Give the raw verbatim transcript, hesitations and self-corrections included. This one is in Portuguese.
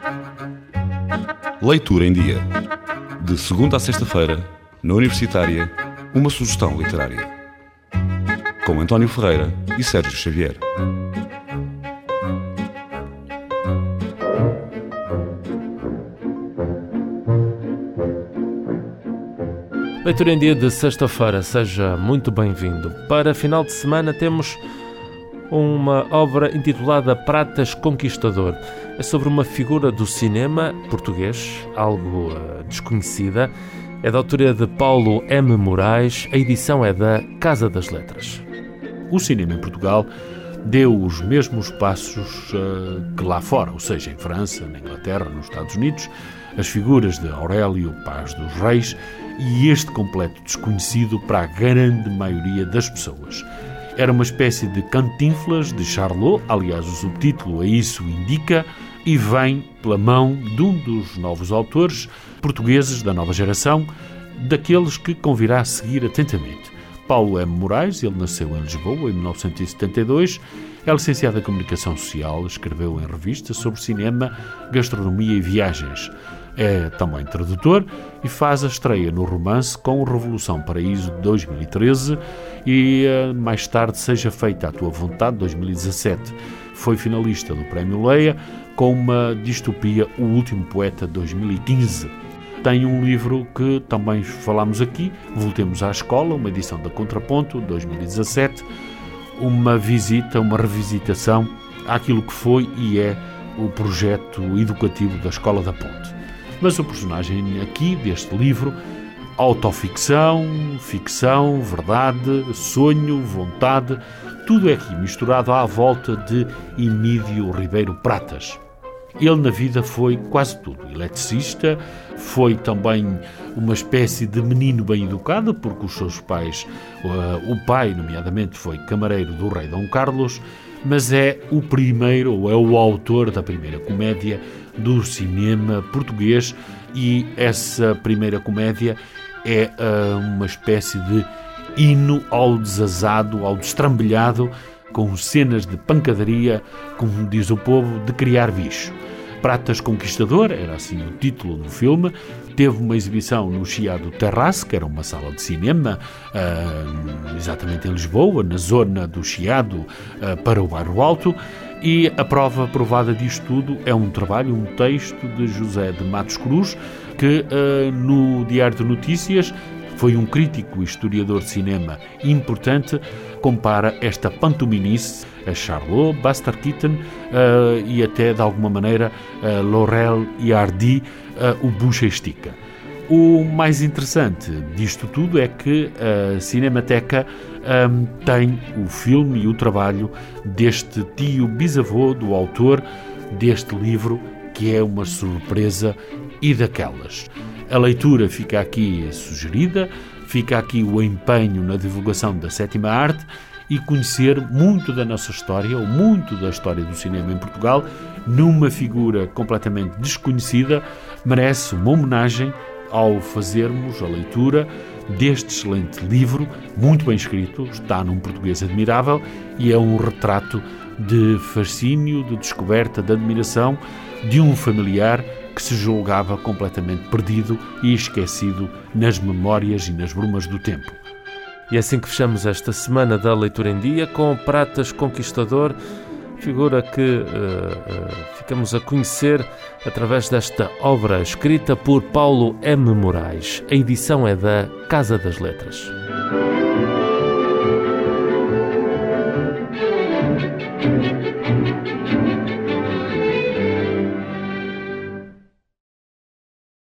Leitura em Dia. De segunda a sexta-feira, na Universitária, uma sugestão literária. Com António Ferreira e Sérgio Xavier. Leitura em Dia de sexta-feira, seja muito bem-vindo. Para final de semana temos uma obra intitulada Pratas Conquistador. É sobre uma figura do cinema português, algo uh, desconhecida. É da autoria de Paulo M. Moraes. A edição é da Casa das Letras. O cinema em Portugal deu os mesmos passos uh, que lá fora, ou seja, em França, na Inglaterra, nos Estados Unidos. As figuras de Aurélio, Paz dos Reis, e este completo desconhecido para a grande maioria das pessoas. Era uma espécie de Cantinflas de Charlot, aliás, o subtítulo a isso indica, e vem pela mão de um dos novos autores portugueses da nova geração, daqueles que convirá a seguir atentamente. Paulo M. Moraes, ele nasceu em Lisboa em mil novecentos e setenta e dois, é licenciado em Comunicação Social, escreveu em revistas sobre cinema, gastronomia e viagens. É também tradutor e faz a estreia no romance com Revolução Paraíso de dois mil e treze e mais tarde Seja Feita a Tua Vontade de dois mil e dezassete. Foi finalista do Prémio Leia com uma distopia O Último Poeta de dois mil e quinze. Tem um livro que também falámos aqui, Voltemos à Escola, uma edição da Contraponto de dois mil e dezassete, uma visita, uma revisitação àquilo que foi e é o projeto educativo da Escola da Ponte. Mas o personagem aqui deste livro, autoficção, ficção, verdade, sonho, vontade, tudo é aqui misturado à volta de Emídio Ribeiro Pratas. Ele na vida foi quase tudo. Eletricista, foi também uma espécie de menino bem educado, porque os seus pais, uh, o pai, nomeadamente, foi camareiro do rei Dom Carlos, mas é o primeiro, ou é o autor da primeira comédia do cinema português, e essa primeira comédia é uh, uma espécie de hino ao desazado, ao destrambelhado, com cenas de pancadaria, como diz o povo, de criar bicho. Pratas Conquistador, era assim o título do filme, teve uma exibição no Chiado Terrace, que era uma sala de cinema, uh, exatamente em Lisboa, na zona do Chiado, uh, para o Bairro Alto, e a prova provada disto tudo é um trabalho, um texto de José de Matos Cruz, que uh, no Diário de Notícias foi um crítico e historiador de cinema importante, compara esta pantominice a Charlot, Buster Keaton uh, e até, de alguma maneira, uh, Laurel e Hardy, uh, o Bucha Estica. O mais interessante disto tudo é que a Cinemateca um, tem o filme e o trabalho deste tio bisavô do autor deste livro, que é uma surpresa e daquelas. A leitura fica aqui sugerida, fica aqui o empenho na divulgação da sétima arte e conhecer muito da nossa história, ou muito da história do cinema em Portugal, numa figura completamente desconhecida, merece uma homenagem ao fazermos a leitura deste excelente livro, muito bem escrito, está num português admirável e é um retrato de fascínio, de descoberta, de admiração de um familiar que se julgava completamente perdido e esquecido nas memórias e nas brumas do tempo. E é assim que fechamos esta semana da Leitura em Dia com Pratas Conquistador, figura que uh, uh, ficamos a conhecer através desta obra escrita por Paulo M. Moraes. A edição é da Casa das Letras.